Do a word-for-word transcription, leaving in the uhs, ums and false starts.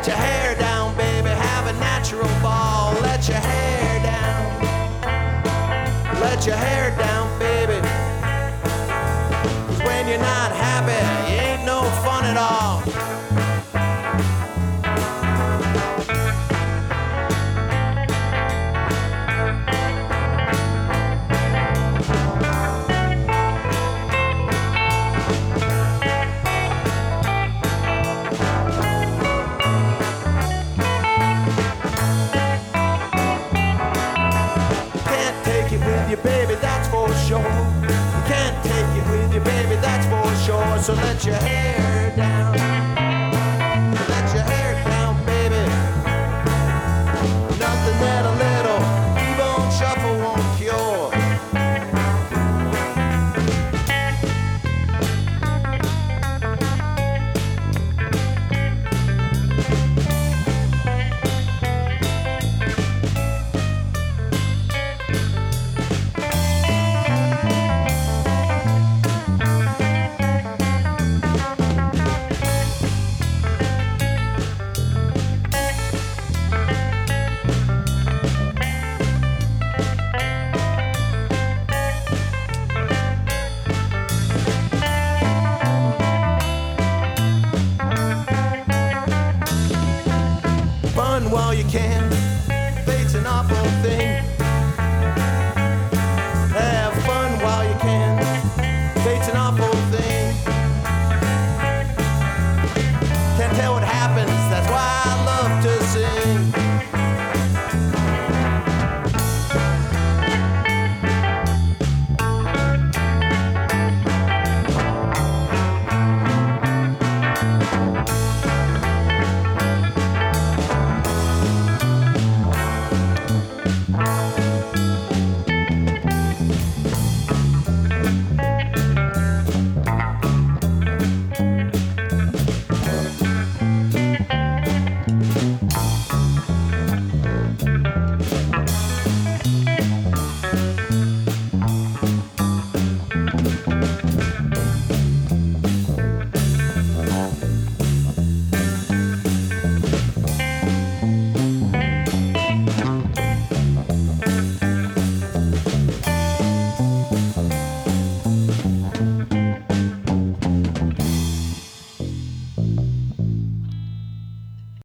Let your hair down, baby, have a natural ball. Let your hair down. Let your hair down, baby. 'Cause when you're not happy, you ain't no fun at all. Baby, that's for sure. You can't take it with you, baby, that's for sure. So let your hair down.